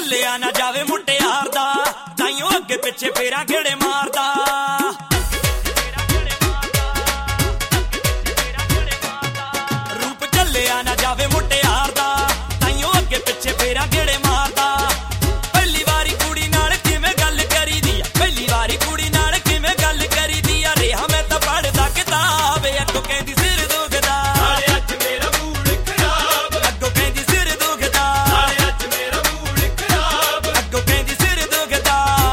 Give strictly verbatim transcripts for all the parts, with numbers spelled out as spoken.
ਚੱਲਿਆ ਨਾ ਜਾਵੇ ਮੁਟਿਆਰ ਦਾ, ਤਾਈਓ ਅੱਗੇ ਪਿੱਛੇ ਫੇਰਾ ਗੇੜੇ ਮਾਰਦਾ। ਰੂਪ ਚੱਲਿਆ ਨਾ ਜਾਵੇ ਮੁਟਿਆਰ ਦਾ, ਤਾਈਓ ਅੱਗੇ ਪਿੱਛੇ ਫੇਰਾ ਗੇੜੇ ਮਾਰਦਾ। ਪਹਿਲੀ ਵਾਰੀ ਕੁੜੀ ਨਾਲ ਕਿਵੇਂ ਗੱਲ ਕਰੀਦੀ ਆ, ਪਹਿਲੀ ਵਾਰੀ ਕੁੜੀ ਨਾਲ ਕਿਵੇਂ ਗੱਲ ਕਰੀਦੀ ਆ। ਰਿਹਾ ਮੈਂ ਤਾਂ ਪੜ੍ਹਦਾ ਕਿਤਾਬ, ਅੱਗੋਂ ਕਹਿੰਦੀ ਸਿਰ ਦੁਖਦਾ, ਨਾਲੇ ਅੱਜ ਮੇਰਾ ਮੂਡ ਖਰਾਬ, ਅੱਗੋਂ ਕਹਿੰਦੀ ਸਿਰ ਦੁਖਦਾ, ਨਾਲੇ ਅੱਜ ਮੇਰਾ ਮੂਡ ਖਰਾਬ। ਅੱਗੋਂ ਕਹਿੰਦੀ ਸਿਰ ਦੁਖਦਾ।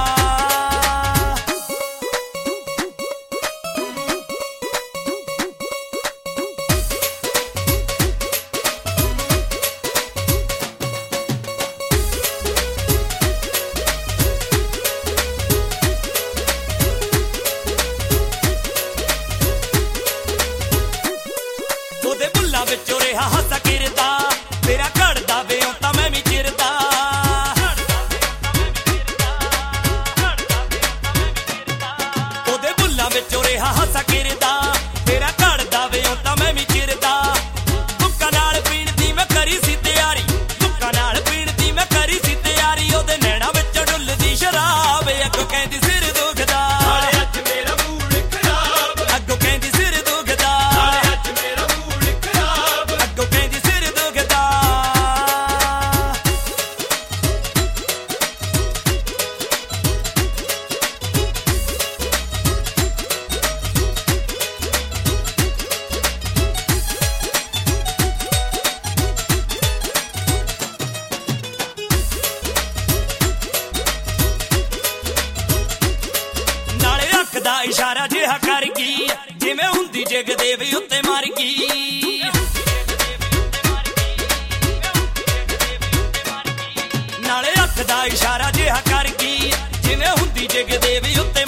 ਉਹਦੇ ਬੁੱਲਾਂ ਵਿੱਚੋਂ ਰਿਹਾ ਹਾਸਾ ਕਿਰਦਾ, ਤੇਰਾ ਘੜਦਾ ਵੇ ਉਹ ਤਾਂ ਮੈਂ ਵੀ ਚਿਰਦਾ। ਉਹਦੇ ਬੁੱਲਾਂ ਵਿੱਚੋਂ ਰਿਹਾ ਹਾਸਾ ਕਿਰਦਾ, ਤੇਰਾ ਘੜਦਾ ਵੇ ਉਹ ਤਾਂ ਮੈਂ ਵੀ ਚਿਰਦਾ। ਦੁੱਕਾਂ ਨਾਲ ਪੀਣ ਦੀ ਮੈਂ ਕਰੀ ਸੀ ਤਿਆਰੀ, ਦੁੱਕਾਂ ਨਾਲ ਪੀਣ ਦੀ ਮੈਂ ਕਰੀ ਸੀ ਤਿਆਰੀ। ਉਹਦੇ ਨੈਣਾ ਵਿੱਚੋਂ ਡੁੱਲਦੀ ਸ਼ਰਾਬ, ਅੱਗੋਂ ਕਹਿੰਦੀ ਸਿਰ ਦੁਖਦਾ, ਨਾਲੇ ਅੱਜ ਮੇਰਾ ਮੂਡ ਖਰਾਬ, ਅੱਗੋਂ ਕਹਿੰਦੀ ਸਿਰ ਦੁਖਦਾ, ਨਾਲੇ ਅੱਜ ਮੇਰਾ ਮੂਡ ਖਰਾਬ। ਅੱਗੋਂ ਕਹਿੰਦੀ ਸਿਰ ਦੁਖਦਾ। ਨਾਲੇ ਅੱਖ ਦਾ ਇਸ਼ਾਰਾ ਜਿਹਾ ਕਰ ਗਈ, ਜਿਵੇਂ ਹੁੰਦੀ ਜਗਦੇਵ ਉੱਤੇ ਮਰ ਗਈ। ਨਾਲੇ ਅੱਖ ਦਾ ਇਸ਼ਾਰਾ ਜਿਹਾ ਕਰ ਗਈ, ਜਿਵੇਂ ਹੁੰਦੀ ਜਗਦੇਵ ਉੱਤੇ